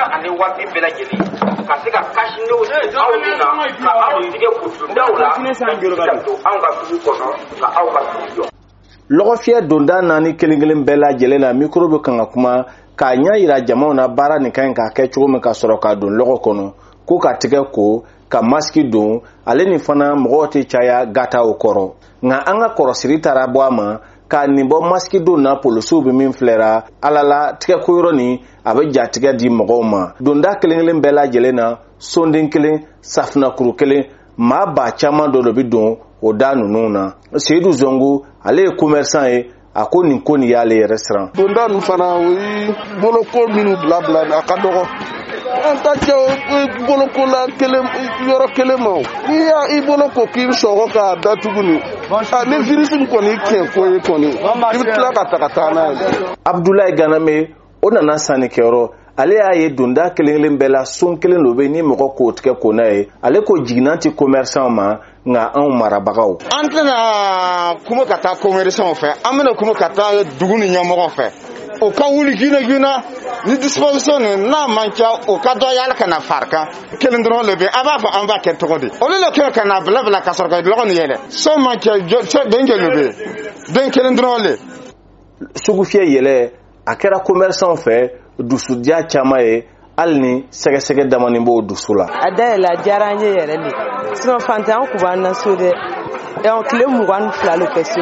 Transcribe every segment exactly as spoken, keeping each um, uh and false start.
ani waati bɛɛ lajɛlen ka se ka kasiniw aw na ka aw tigɛ kutundaw la ka to anw ka dugu kɔnɔ ka aw ka dugu jɔ. Lɔgɔfiyɛ donda naani kelen kelen bɛɛ lajɛlen na mikro bɛ kan ka kuma k'a ɲɛ yira jamaw na baara nin kan k'a kɛ cogo min ka sɔrɔ k'a don lɔgɔ kɔnɔ ko ka tigɛ ko ka masiki don ale ni fana mɔgɔw tɛ caya gataw kɔrɔ nka an ka kɔrɔsiri taara bɔ a ma ka nin bɔ masiki don na polisiw bɛ min filɛra ala la tigɛ ko yɔrɔ nin a bɛ jatigɛ di mɔgɔw ma donda kelen kelen bɛɛ lajɛlen na sonden kelen safinakuru kelen maa ba caman dɔ de bɛ don o da ninnu na Seyidu Zongo ale ye commerçant ye a ko nin ko nin y'ale yɛrɛ siran. Donda ninnu fana o ye boloko minnu bila bila a ka dɔgɔ an ta cɛ boloko la kelen yɔrɔ kelen ma n'i y'a i bolo ko k'i sɔgɔ k'a datugu ni ni virus kɔni tiɲɛ ko ye kɔni i bɛ tila ka ta ka taa n'a ye. Abdoulaye Ganame o nana sannikɛyɔrɔ ale y'a ye donda kelen kelen bɛɛ la son kelen dɔ bɛ ni mɔgɔ k'o tigɛ ko n'a ye ale ko jiginna tɛ commerçant ma nka anw marabagaw. An tɛna kuma ka taa commerçant fɛ an bɛna kuma ka taa dugu ni ɲɛmɔgɔ fɛ o ka wuli gina gina ni disposition n'a man ca o ka dɔ yala ka na farika kelen dɔrɔn le bɛ a b'a fɔ an b'a kɛ cogo di olu le kɛ ka na bila bila ka sɔrɔ ka lɔgɔ nin yɛlɛ so man ca den joli bɛ den kelen dɔrɔn le. Sugufiyɛ yɛlɛ a kɛra commerçant fɛ dusudiya caman ye hali ni sɛgɛsɛgɛ damani b'o dusu la. A dayɛlɛ a diyara an ye yɛrɛ de sinon fantan an kun b'an na so dɛ tile mugan ni fila le kɛ so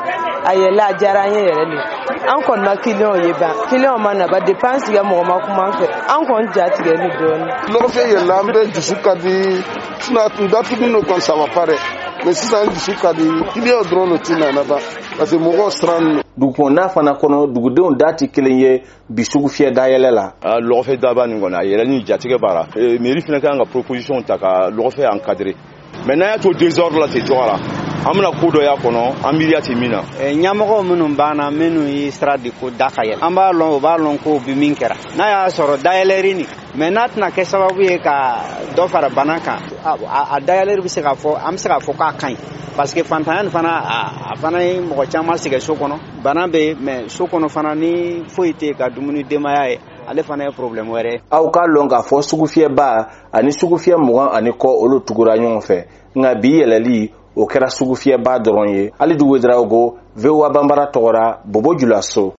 a yɛlɛ a diyara an ye yɛrɛ de an kɔni ma client ye ban client ma na ba dépense kɛ mɔgɔ ma kuma an fɛ an kɔni ja tigɛ ni dɔɔni. Lɔgɔfiyɛ yɛlɛ an bɛ dusu ka di sinon datugu n'o kɔni ça va pas dɛ mais sisan dusu ka di client dɔrɔn de ti nana ban parce que mɔgɔw siran. Dugukɔnɔna fana kɔnɔ dugudenw da tɛ kelen ye bi sugufiyɛ dayɛlɛ la. Lɔgɔfiyɛ daba nin kɔni a yɛlɛ ni jatigɛ b'a la mairie fana kan ka proposition ta ka lɔgɔfiyɛ encadrer mais n'a y'a to deux heures la ten cogoya la an bɛna ko dɔ y'a kɔnɔ an miiriya tɛ min na. Ɲɛmɔgɔw minnu banna minnu ye sira di ko da ka yɛlɛ an b'a lɔn o b'a lɔn ko bi min kɛra n'a y'a sɔrɔ dayɛlɛri nin mais n'a tɛna kɛ sababu ye ka dɔ fara bana kan a dayɛlɛri bɛ se ka fɔ an bɛ se ka fɔ k'a ka ɲi parce que fantanya nin fana a fana ye mɔgɔ caman sɛgɛn so kɔnɔ bana bɛ yen mais so kɔnɔ fana ni foyi tɛ ka dumuni denbaya ye ale fana ye problème wɛrɛ ye. Aw k'a lɔn k'a fɔ sugufiyɛba ani sugufiyɛ mugan ani kɔ olu tugura ɲɔgɔn fɛ nka bi yɛlɛli o kɛra sugufiyɛba dɔrɔn ye. Ali Dugu Ouedraogo V O A Banbara tɔgɔra Bobo Julaso.